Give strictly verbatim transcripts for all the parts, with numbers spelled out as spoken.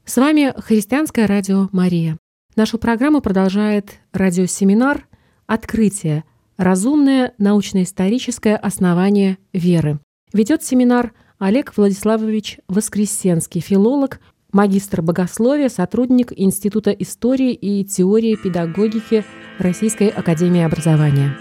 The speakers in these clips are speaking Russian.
С вами Христианское радио «Мария». Нашу программу продолжает радиосеминар «Открытие. Разумное научно-историческое основание веры». Ведет семинар Олег Владиславович Воскресенский, филолог, магистр богословия, сотрудник Института истории и теории педагогики Российской академии образования.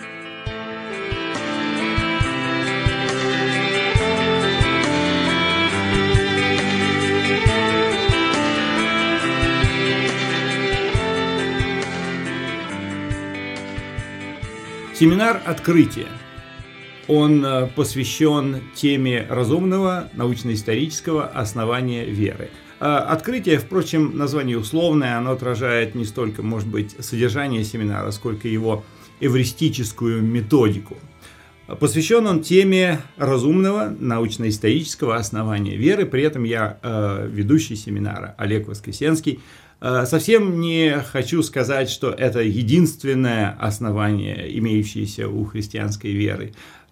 Семинар «Открытие». Он посвящен теме разумного научно-исторического основания веры. Открытие, впрочем, название условное, оно отражает не столько, может быть, содержание семинара, сколько его эвристическую методику. Посвящен он теме разумного научно-исторического основания веры, при этом я, ведущий семинара Олег Воскресенский, совсем не хочу сказать, что это единственное основание, имеющееся у христианской веры.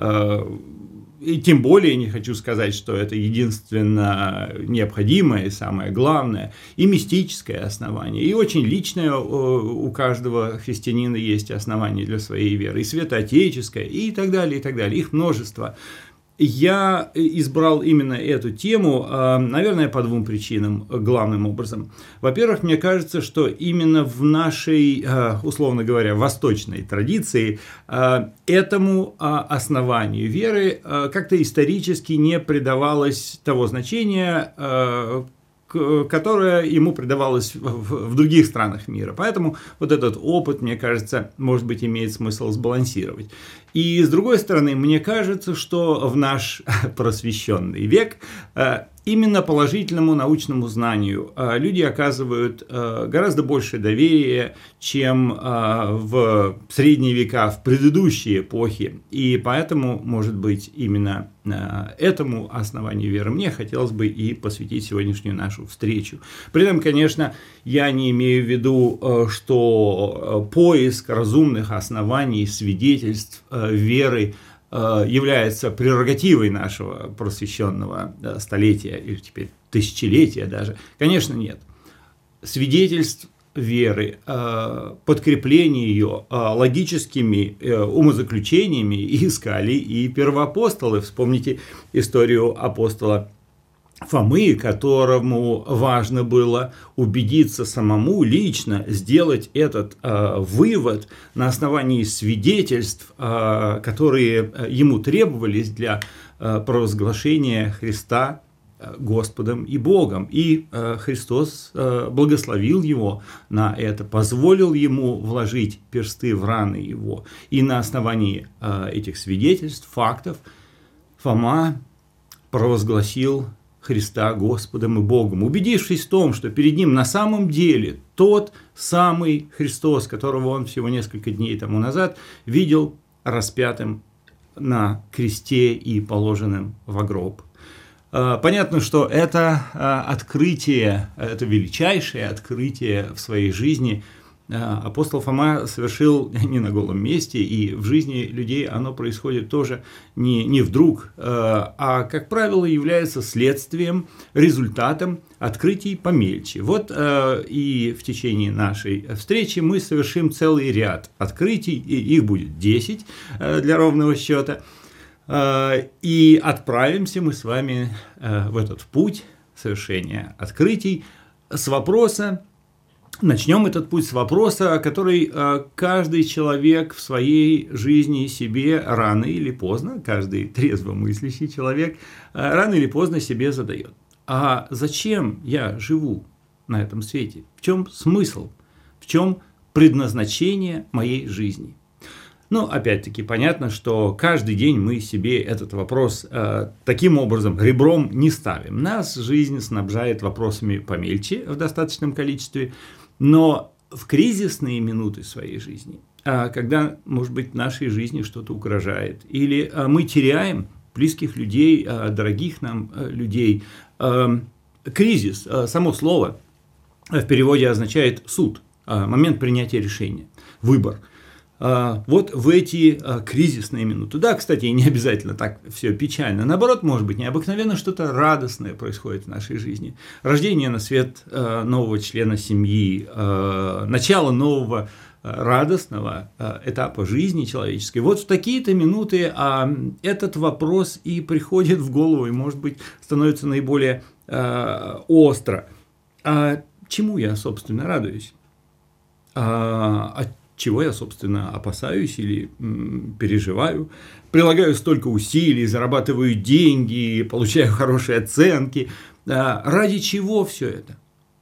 И тем более не хочу сказать, что это единственно необходимое и самое главное, и мистическое основание, и очень личное у каждого христианина есть основание для своей веры, и святоотеческое, и так далее, и так далее. Их множество. Я избрал именно эту тему, наверное, по двум причинам, главным образом. Во-первых, мне кажется, что именно в нашей, условно говоря, восточной традиции этому основанию веры как-то исторически не придавалось того значения, которое ему придавалось в других странах мира. Поэтому вот этот опыт, мне кажется, может быть, имеет смысл сбалансировать. И с другой стороны, мне кажется, что в наш просвещенный век именно положительному научному знанию люди оказывают гораздо больше доверия, чем в средние века, в предыдущие эпохи. И поэтому, может быть, именно этому основанию веры мне хотелось бы и посвятить сегодняшнюю нашу встречу. При этом, конечно, я не имею в виду, что поиск разумных оснований, свидетельств веры является прерогативой нашего просвещенного столетия, или теперь тысячелетия даже. Конечно, нет. Свидетельств веры, подкрепление ее логическими умозаключениями искали и первоапостолы. Вспомните историю апостола Фомы, которому важно было убедиться самому лично, сделать этот э, вывод на основании свидетельств, э, которые ему требовались для э, провозглашения Христа Господом и Богом. И э, Христос э, благословил его на это, позволил ему вложить персты в раны его. И на основании э, этих свидетельств, фактов, Фома провозгласил Христа Господом и Богом, убедившись в том, что перед ним на самом деле тот самый Христос, которого он всего несколько дней тому назад видел распятым на кресте и положенным в гроб. Понятно, что это открытие, это величайшее открытие в своей жизни апостол Фома совершил не на голом месте, и в жизни людей оно происходит тоже не, не вдруг, а, как правило, является следствием, результатом открытий помельче. Вот и в течение нашей встречи мы совершим целый ряд открытий, и их будет десять для ровного счета, и отправимся мы с вами в этот путь совершения открытий с вопроса. Начнем этот путь с вопроса, который каждый человек в своей жизни себе рано или поздно, каждый трезвомыслящий человек рано или поздно себе задает. А зачем я живу на этом свете? В чем смысл? В чем предназначение моей жизни? Ну, опять-таки, понятно, что каждый день мы себе этот вопрос э, таким образом ребром не ставим. Нас жизнь снабжает вопросами помельче в достаточном количестве, но в кризисные минуты своей жизни, э, когда, может быть, нашей жизни что-то угрожает, или э, мы теряем близких людей, э, дорогих нам э, людей, э, кризис, э, само слово в переводе означает суд, э, момент принятия решения, выбор. вот в эти кризисные минуты. Да, кстати, не обязательно так все печально. Наоборот, может быть, необыкновенно что-то радостное происходит в нашей жизни. Рождение на свет нового члена семьи, начало нового радостного этапа жизни человеческой. Вот в такие-то минуты а, этот вопрос и приходит в голову, и, может быть, становится наиболее а, остро. А чему я, собственно, радуюсь? А, от чего я, собственно, опасаюсь или м, переживаю? Прилагаю столько усилий, зарабатываю деньги, получаю хорошие оценки. А, ради чего все это?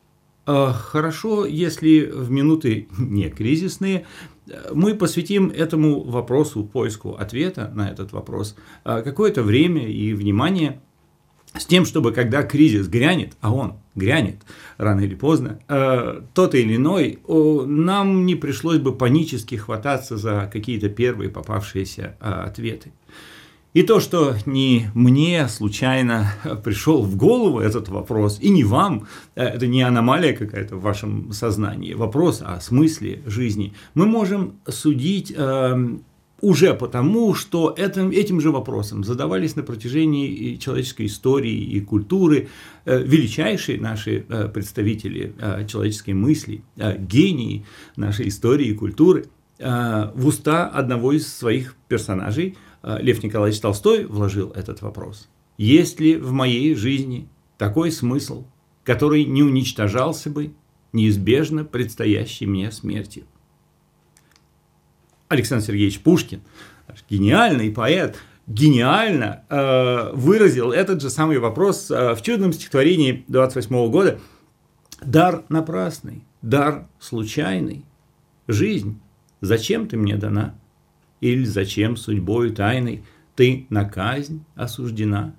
Хорошо, если в минуты не кризисные мы посвятим этому вопросу, поиску ответа на этот вопрос, какое-то время и внимание с тем, чтобы когда кризис грянет, а он грянет рано или поздно, тот или иной, нам не пришлось бы панически хвататься за какие-то первые попавшиеся ответы. И то, что не мне случайно пришел в голову этот вопрос, и не вам, это не аномалия какая-то в вашем сознании, вопрос о смысле жизни, мы можем судить э, уже потому, что этим, этим же вопросом задавались на протяжении человеческой истории и культуры э, величайшие наши э, представители э, человеческой мысли, э, гении нашей истории и культуры. Э, в уста одного из своих персонажей Лев Николаевич Толстой вложил этот вопрос. Есть ли в моей жизни такой смысл, который не уничтожался бы неизбежно предстоящей мне смертью? Александр Сергеевич Пушкин, гениальный поэт, гениально э, выразил этот же самый вопрос э, в чудном стихотворении двадцать восьмого года. «Дар напрасный, дар случайный, жизнь, зачем ты мне дана? Или зачем судьбою тайной ты на казнь осуждена?»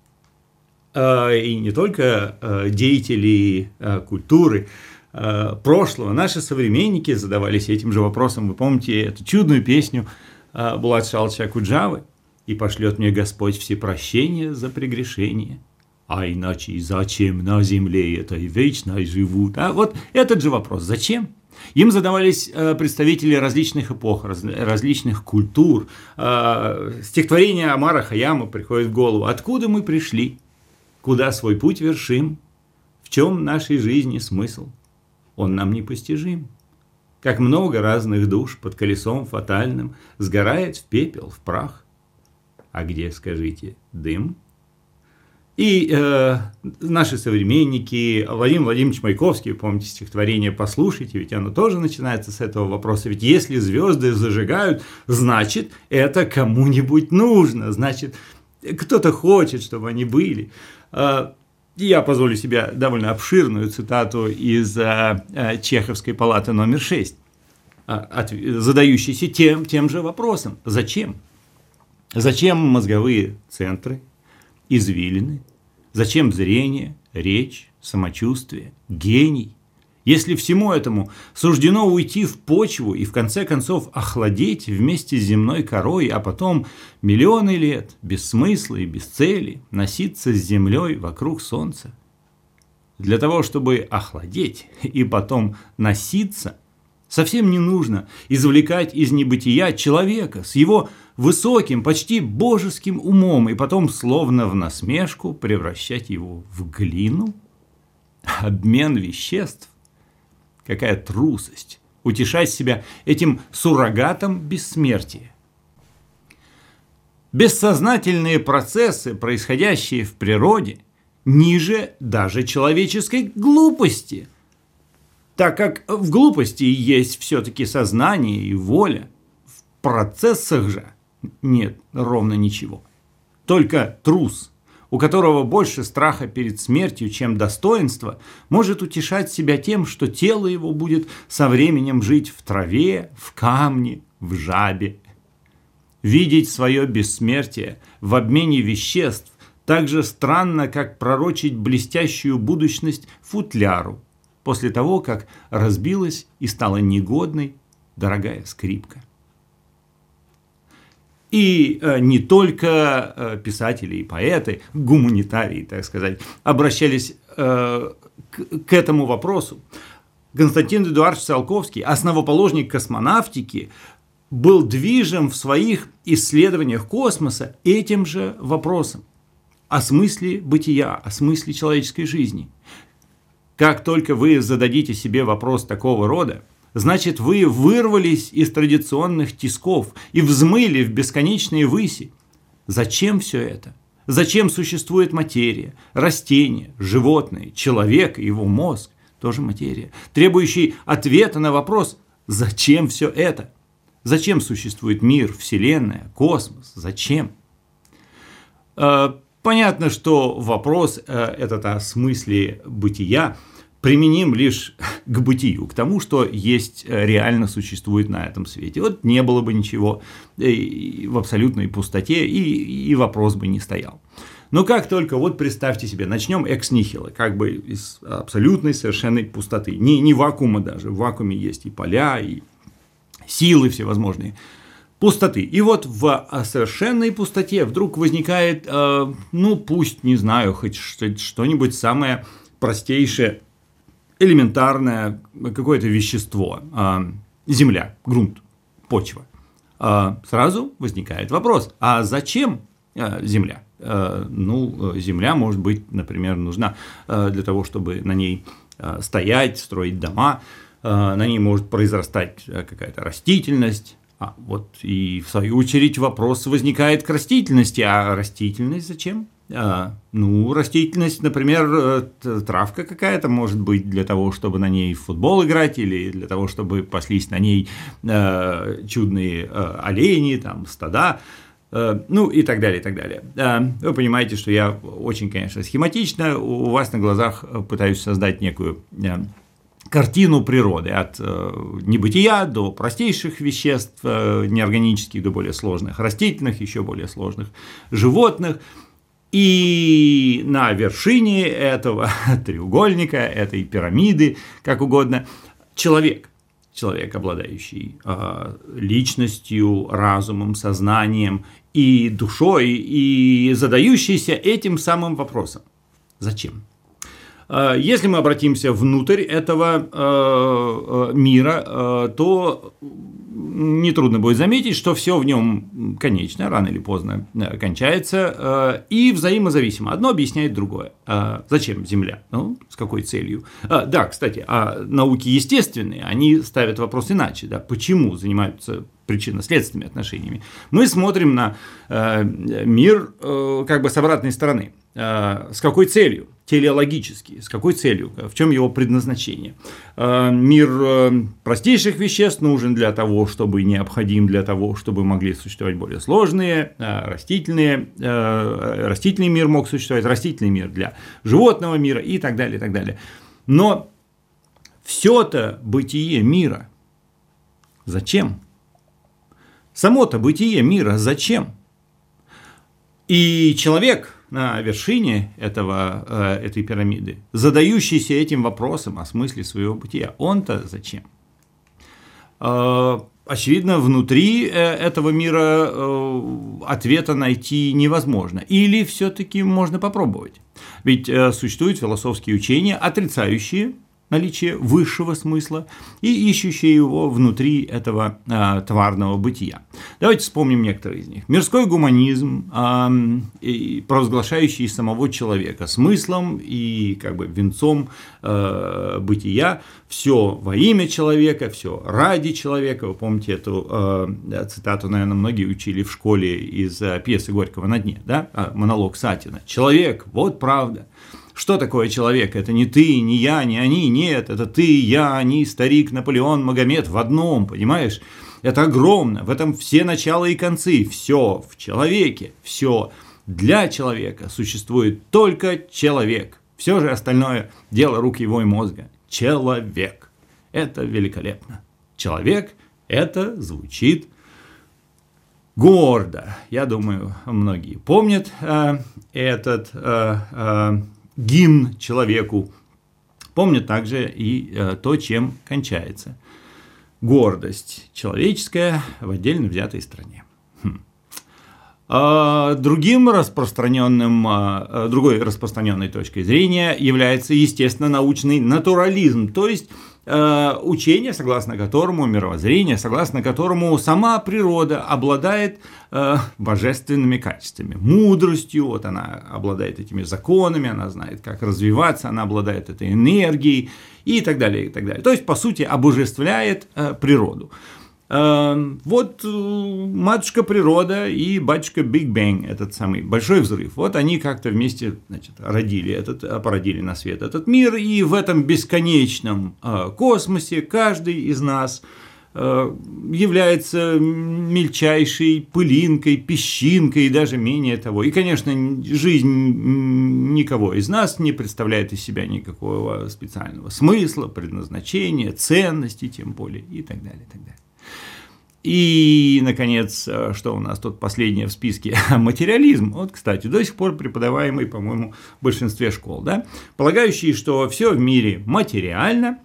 И не только деятели культуры прошлого, наши современники задавались этим же вопросом. Вы помните эту чудную песню Булата Шалыча Акуджавы? «И пошлет мне Господь всепрощение за прегрешение, а иначе зачем на земле этой вечной живут?» А вот этот же вопрос. Зачем? Им задавались представители различных эпох, различных культур. Стихотворение Омара Хайяма приходит в голову. Откуда мы пришли? Куда свой путь вершим? В чем нашей жизни смысл? Он нам непостижим. Как много разных душ под колесом фатальным сгорает в пепел, в прах. А где, скажите, дым? И э, наши современники, Владимир Владимирович Маяковский, помните стихотворение «Послушайте», ведь оно тоже начинается с этого вопроса. Ведь если звезды зажигают, значит, это кому-нибудь нужно, значит, кто-то хочет, чтобы они были. Э, я позволю себе довольно обширную цитату из э, э, Чеховской палаты номер шесть, э, от, задающейся тем, тем же вопросом. Зачем? Зачем мозговые центры? Извилины? Зачем зрение, речь, самочувствие, гений? Если всему этому суждено уйти в почву и в конце концов охладеть вместе с земной корой, а потом миллионы лет без смысла и без цели носиться с землей вокруг солнца. Для того, чтобы охладеть и потом носиться, совсем не нужно извлекать из небытия человека с его высоким, почти божеским умом и потом словно в насмешку превращать его в глину. Обмен веществ. Какая трусость утешать себя этим суррогатом бессмертия. Бессознательные процессы, происходящие в природе, ниже даже человеческой глупости, так как в глупости есть все-таки сознание и воля. В процессах же нет ровно ничего. Только трус, у которого больше страха перед смертью, чем достоинства, может утешать себя тем, что тело его будет со временем жить в траве, в камне, в жабе. Видеть свое бессмертие в обмене веществ так же странно, как пророчить блестящую будущность футляру после того, как разбилась и стала негодной дорогая скрипка. И э, не только э, писатели и поэты, гуманитарии, так сказать, обращались э, к, к этому вопросу. Константин Эдуардович Циолковский, основоположник космонавтики, был движим в своих исследованиях космоса этим же вопросом о смысле бытия, о смысле человеческой жизни. Как только вы зададите себе вопрос такого рода, значит, вы вырвались из традиционных тисков и взмыли в бесконечные выси. Зачем все это? Зачем существует материя, растения, животные, человек и его мозг, тоже материя, требующий ответа на вопрос «Зачем все это?» Зачем существует мир, Вселенная, космос? Зачем? Понятно, что вопрос этот о смысле бытия применим лишь к бытию, к тому, что есть, реально существует на этом свете. Вот не было бы ничего в абсолютной пустоте, и, и вопрос бы не стоял. Но как только, вот представьте себе, начнем экс нихило, как бы из абсолютной совершенной пустоты, не, не вакуума даже, в вакууме есть и поля, и силы всевозможные, пустоты. И вот в совершенной пустоте вдруг возникает, э, ну пусть, не знаю, хоть что-нибудь самое простейшее, элементарное какое-то вещество, э, земля, грунт, почва. Э, сразу возникает вопрос, а зачем э, земля? Э, ну, земля, может быть, например, нужна э, для того, чтобы на ней э, стоять, строить дома, э, на ней может произрастать какая-то растительность. А вот и в свою очередь вопрос возникает к растительности. А растительность зачем? А, ну, растительность, например, травка какая-то может быть для того, чтобы на ней в футбол играть, или для того, чтобы паслись на ней а, чудные а, олени, там, стада, а, ну и так далее, и так далее. А, вы понимаете, что я очень, конечно, схематично у вас на глазах пытаюсь создать некую картину природы от э, небытия до простейших веществ, э, неорганических до более сложных, растительных, еще более сложных, животных. И на вершине этого треугольника, этой пирамиды, как угодно, человек. Человек, обладающий э, личностью, разумом, сознанием и душой, и задающийся этим самым вопросом. Зачем? Если мы обратимся внутрь этого э, мира, э, то нетрудно будет заметить, что все в нем конечно, рано или поздно кончается, э, и взаимозависимо. Одно объясняет другое. Э, зачем Земля? Ну, с какой целью? Э, да, кстати, а науки естественные, они ставят вопрос иначе. Да, почему занимаются причинно-следственными отношениями? Мы смотрим на э, мир э, как бы с обратной стороны. Э, с какой целью? Телеологически, с какой целью, в чем его предназначение. Мир простейших веществ нужен для того, чтобы необходим для того, чтобы могли существовать более сложные, растительные, растительный мир мог существовать, растительный мир для животного мира и так далее, и так далее. Но все-то бытие мира зачем? Само-то бытие мира зачем? И человек на вершине этого, этой пирамиды, задающийся этим вопросом о смысле своего бытия, он-то зачем? Очевидно, внутри этого мира ответа найти невозможно. Или все-таки можно попробовать. Ведь существуют философские учения, отрицающие наличие высшего смысла и ищущие его внутри этого а, тварного бытия. Давайте вспомним некоторые из них. Мирской гуманизм, а, и провозглашающий самого человека смыслом и как бы венцом а, бытия, все во имя человека, все ради человека. Вы помните эту а, цитату, наверное, многие учили в школе из а, пьесы Горького «На дне», да? А, монолог Сатина. Человек, вот правда. Что такое человек? Это не ты, не я, не они, нет, это ты, я, они, старик, Наполеон, Магомед в одном, понимаешь? Это огромно, в этом все начала и концы, все в человеке, все для человека, существует только человек, все же остальное дело рук его и мозга. Человек, это великолепно. Человек, это звучит гордо. Я думаю, многие помнят э, этот э, э, гимн человеку, помнят также и э, то, чем кончается. Гордость человеческая в отдельно взятой стране. Хм. А другим распространенным, а, другой распространенной точкой зрения является, естественно, научный натурализм, то есть учение, согласно которому, мировоззрение, согласно которому сама природа обладает э, божественными качествами, мудростью, вот она обладает этими законами, она знает, как развиваться, она обладает этой энергией и так далее, и так далее. То есть, по сути, обожествляет э, природу. Вот матушка природа и батюшка Биг Бэнг, этот самый большой взрыв, вот они как-то вместе, значит, родили этот, породили на свет этот мир, и в этом бесконечном космосе каждый из нас является мельчайшей пылинкой, песчинкой и даже менее того. И, конечно, жизнь никого из нас не представляет из себя никакого специального смысла, предназначения, ценности, тем более, и так далее, и так далее. И, наконец, что у нас тут последнее в списке? Материализм. Вот, кстати, до сих пор преподаваемый, по-моему, в большинстве школ, да? Полагающий, что все в мире материально,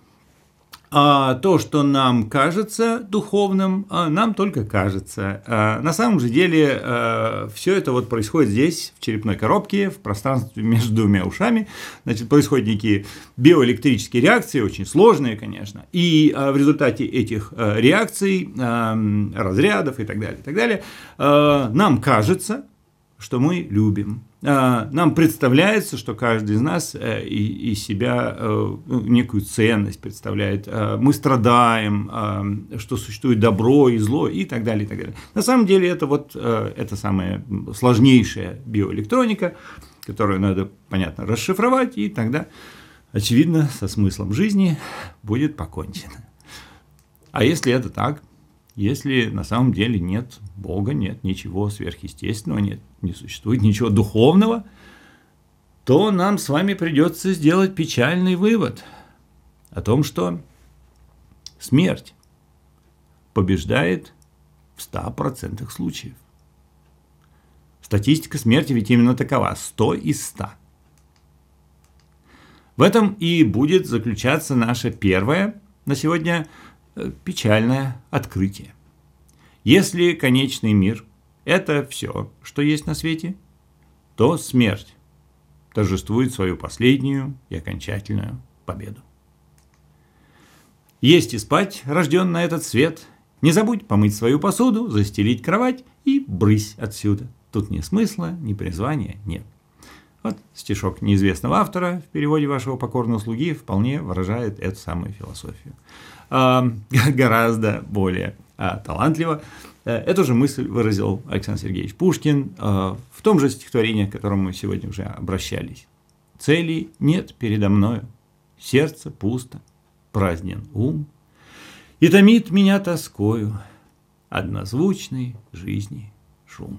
а то, что нам кажется духовным, нам только кажется. На самом же деле все это вот происходит здесь, в черепной коробке, в пространстве между двумя ушами. Значит, происходят некие биоэлектрические реакции, очень сложные, конечно. И в результате этих реакций, разрядов и так далее, и так далее, нам кажется, что мы любим. Нам представляется, что каждый из нас из себя некую ценность представляет. Мы страдаем, что существует добро и зло и так далее, и так далее. На самом деле это вот это самая сложнейшая биоэлектроника, которую надо, понятно, расшифровать, и тогда, очевидно, со смыслом жизни будет покончено. А если это так? Если на самом деле нет Бога, нет ничего сверхъестественного, нет, не существует ничего духовного, то нам с вами придется сделать печальный вывод о том, что смерть побеждает в ста процентах случаев. Статистика смерти ведь именно такова – сто из ста. В этом и будет заключаться наше первое на сегодня печальное открытие. Если конечный мир – это все, что есть на свете, то смерть торжествует свою последнюю и окончательную победу. Есть и спать, рожден на этот свет, не забудь помыть свою посуду, застелить кровать и брысь отсюда. Тут ни смысла, ни призвания нет. Вот стишок неизвестного автора в переводе вашего покорного слуги вполне выражает эту самую философию. А, гораздо более а, талантливо эту же мысль выразил Александр Сергеевич Пушкин а, в том же стихотворении, к которому мы сегодня уже обращались. «Целей нет передо мною, сердце пусто, празднен ум, и томит меня тоскою однозвучной жизни шум».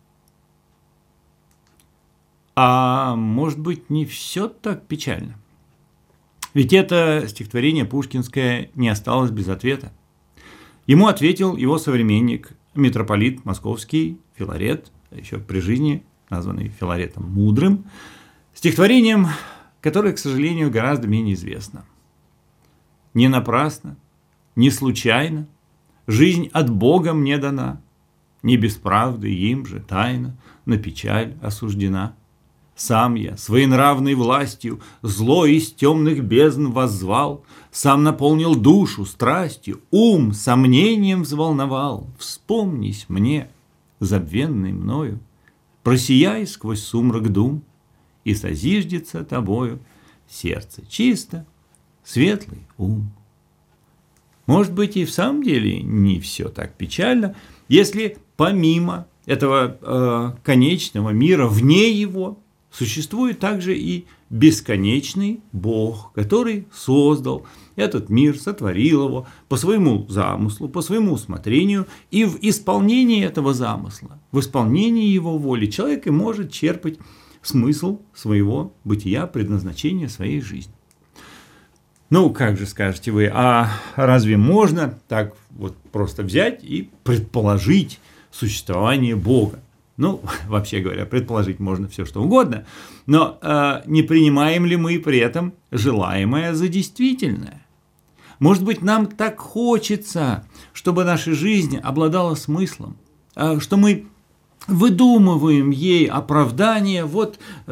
А может быть, не все так печально? Ведь это стихотворение пушкинское не осталось без ответа. Ему ответил его современник, митрополит московский Филарет, еще при жизни названный Филаретом Мудрым, стихотворением, которое, к сожалению, гораздо менее известно. «Не напрасно, не случайно, жизнь от Бога мне дана, не без правды им же тайно на печаль осуждена. Сам я своенравной властью зло из темных бездн воззвал, сам наполнил душу страстью, ум сомнением взволновал. Вспомнись мне, забвенный мною, просияй сквозь сумрак дум, и созиждется тобою сердце чисто, светлый ум». Может быть, и в самом деле не все так печально, если помимо этого э, конечного мира, вне его, существует также и бесконечный Бог, который создал этот мир, сотворил его по своему замыслу, по своему усмотрению, и в исполнении этого замысла, в исполнении его воли человек и может черпать смысл своего бытия, предназначения своей жизни. Ну, как же скажете вы, а разве можно так вот просто взять и предположить существование Бога? Ну, вообще говоря, предположить можно все, что угодно, но э, не принимаем ли мы при этом желаемое за действительное? Может быть, нам так хочется, чтобы наша жизнь обладала смыслом, э, что мы выдумываем ей оправдание вот э,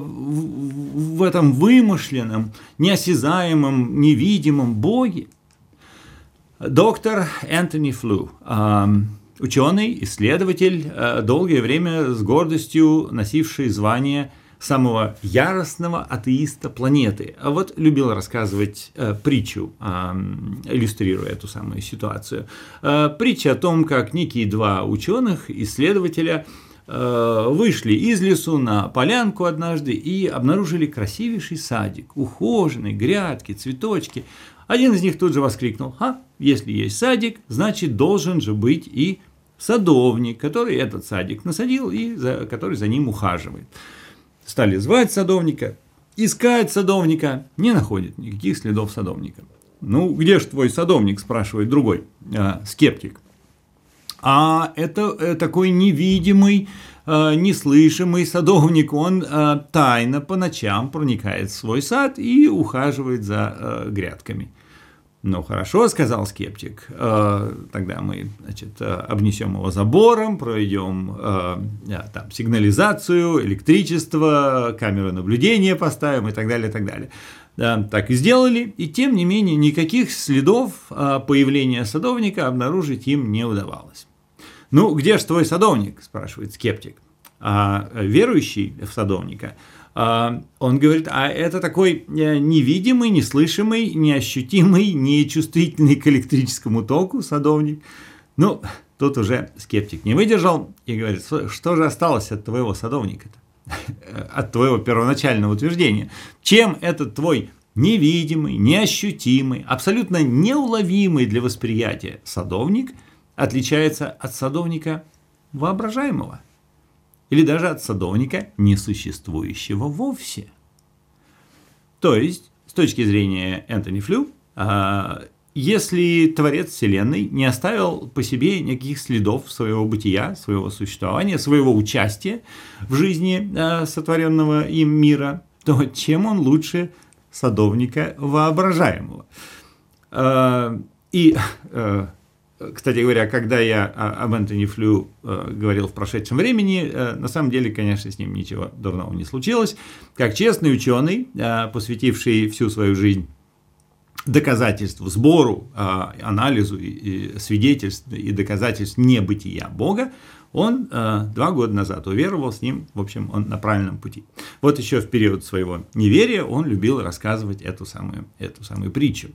в, в этом вымышленном, неосязаемом, невидимом Боге. Доктор Энтони Флю, э, ученый, исследователь, э, долгое время с гордостью носивший звание самого яростного атеиста планеты. А вот любил рассказывать э, притчу, э, иллюстрируя эту самую ситуацию. Э, притча о том, как некие два ученых, исследователя, э, вышли из лесу на полянку однажды и обнаружили красивейший садик, ухоженный, грядки, цветочки. Один из них тут же воскликнул: «А, если есть садик, значит, должен же быть и садовник, который этот садик насадил и за, который за ним ухаживает». Стали звать садовника, искать садовника, не находят никаких следов садовника. «Ну, где же твой садовник?» – спрашивает другой, э, скептик. А это э, такой невидимый, э, неслышимый садовник, он э, тайно по ночам проникает в свой сад и ухаживает за э, грядками. «Ну, хорошо», – сказал скептик, э, – «тогда мы, значит, обнесем его забором, проведем э, там, сигнализацию, электричество, камеры наблюдения поставим и так далее, и так далее». Да, так и сделали, и тем не менее никаких следов э, появления садовника обнаружить им не удавалось. «Ну, где же твой садовник?» – спрашивает скептик. А верующий в садовника – он говорит: а это такой невидимый, неслышимый, неощутимый, нечувствительный к электрическому току садовник. Ну, тут уже скептик не выдержал и говорит: что же осталось от твоего садовника-то, от твоего первоначального утверждения? Чем этот твой невидимый, неощутимый, абсолютно неуловимый для восприятия садовник отличается от садовника воображаемого? Или даже от садовника, несуществующего вовсе. То есть, с точки зрения Энтони Флю, если Творец Вселенной не оставил по себе никаких следов своего бытия, своего существования, своего участия в жизни сотворенного им мира, то чем он лучше садовника воображаемого? И... Кстати говоря, когда я об Энтони Флю говорил в прошедшем времени, на самом деле, конечно, с ним ничего дурного не случилось. Как честный ученый, посвятивший всю свою жизнь доказательству, сбору, анализу и свидетельств и доказательств небытия Бога, он два года назад уверовал, с ним, в общем, он на правильном пути. Вот еще в период своего неверия он любил рассказывать эту самую, эту самую притчу.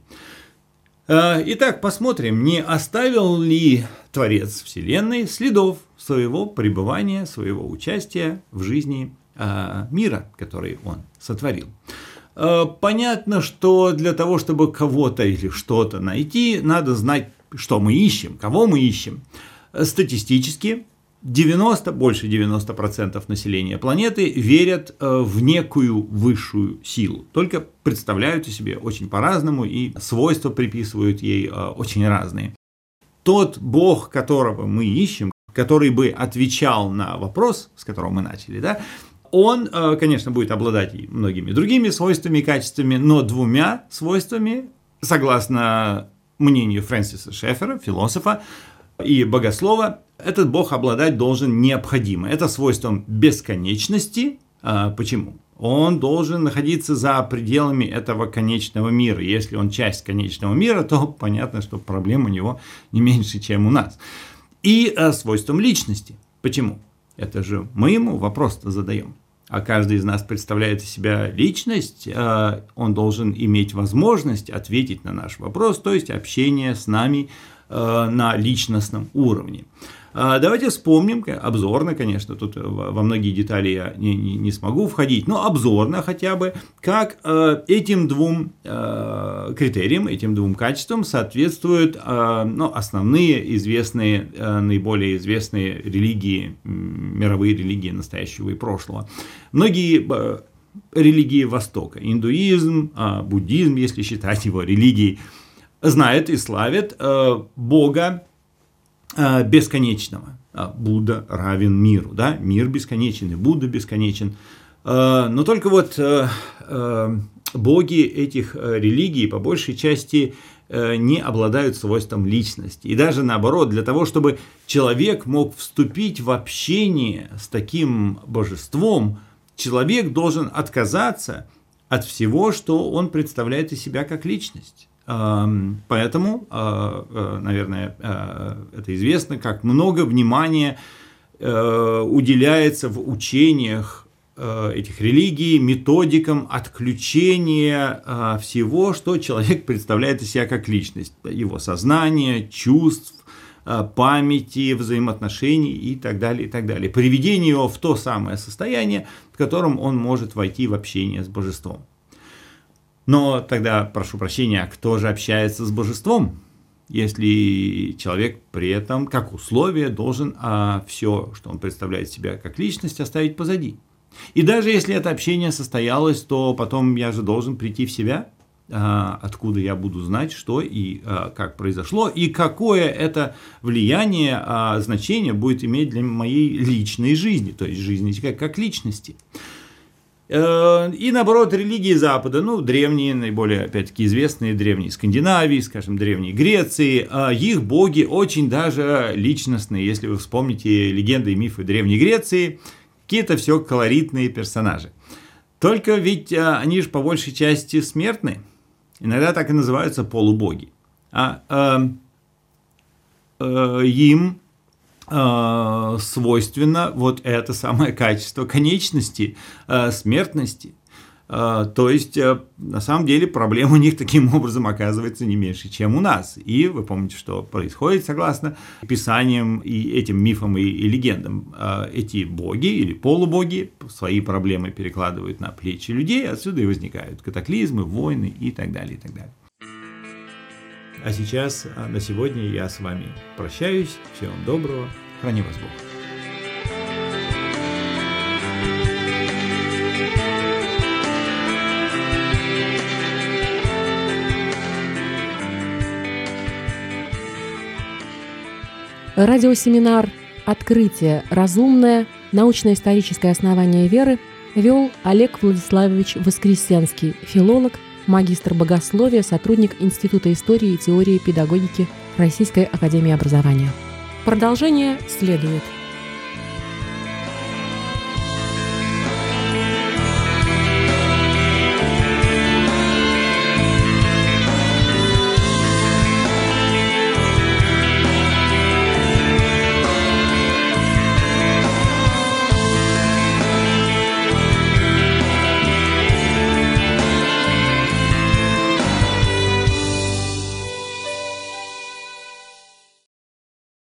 Итак, посмотрим, не оставил ли Творец Вселенной следов своего пребывания, своего участия в жизни мира, который он сотворил. Понятно, что для того, чтобы кого-то или что-то найти, надо знать, что мы ищем, кого мы ищем. Статистически девяносто, больше девяноста процентов населения планеты верят в некую высшую силу, только представляют себе очень по-разному и свойства приписывают ей очень разные. Тот Бог, которого мы ищем, который бы отвечал на вопрос, с которого мы начали, да, он, конечно, будет обладать и многими другими свойствами и качествами, но двумя свойствами, согласно мнению Фрэнсиса Шеффера, философа и богослова, этот Бог обладать должен необходимо. Это свойством бесконечности. Почему? Он должен находиться за пределами этого конечного мира. Если он часть конечного мира, то понятно, что проблем у него не меньше, чем у нас. И свойством личности. Почему? Это же мы ему вопрос-то задаем. А каждый из нас представляет из себя личность, он должен иметь возможность ответить на наш вопрос, то есть общение с нами на личностном уровне. Давайте вспомним, обзорно, конечно, тут во многие детали я не, не, не смогу входить, но обзорно хотя бы, как этим двум критериям, этим двум качествам соответствуют ну, основные известные, наиболее известные религии, мировые религии настоящего и прошлого. Многие религии Востока, индуизм, буддизм, если считать его религией, знают и славят Бога бесконечного. Будда равен миру, да? Мир бесконечен, и Будда бесконечен. Но только вот боги этих религий по большей части не обладают свойством личности. И даже наоборот, для того, чтобы человек мог вступить в общение с таким божеством, человек должен отказаться от всего, что он представляет из себя как личность. Поэтому, наверное, это известно, как много внимания уделяется в учениях этих религий методикам отключения всего, что человек представляет из себя как личность. Его сознание, чувств, памяти, взаимоотношений и так далее, и так далее. Приведение его в то самое состояние, в котором он может войти в общение с божеством. Но тогда, прошу прощения, а кто же общается с божеством, если человек при этом, как условие, должен а, все, что он представляет себя как личность, оставить позади? И даже если это общение состоялось, то потом я же должен прийти в себя, а, откуда я буду знать, что и а, как произошло, и какое это влияние, а, значение будет иметь для моей личной жизни, то есть жизни как, как личности. И наоборот, религии Запада, ну, древние, наиболее, опять-таки, известные, древние Скандинавии, скажем, древние Греции, их боги очень даже личностные. Если вы вспомните легенды и мифы Древней Греции, какие-то все колоритные персонажи. Только ведь они же по большей части смертны, иногда так и называются полубоги. А э, э, им э, свойственно вот это самое качество конечности, э, смертности. Э, то есть, э, на самом деле, проблема у них таким образом оказывается не меньше, чем у нас. И вы помните, что происходит согласно писаниям и этим мифам и, и легендам. Э, эти боги или полубоги свои проблемы перекладывают на плечи людей, отсюда и возникают катаклизмы, войны и так далее, и так далее. А сейчас, на сегодня я с вами прощаюсь. Всего вам доброго. Храни вас Бог. Радиосеминар «Открытие. Разумное. Научно-историческое основание веры» вел Олег Владиславович Воскресенский, филолог, магистр богословия, сотрудник Института истории и теории педагогики Российской академии образования. Продолжение следует.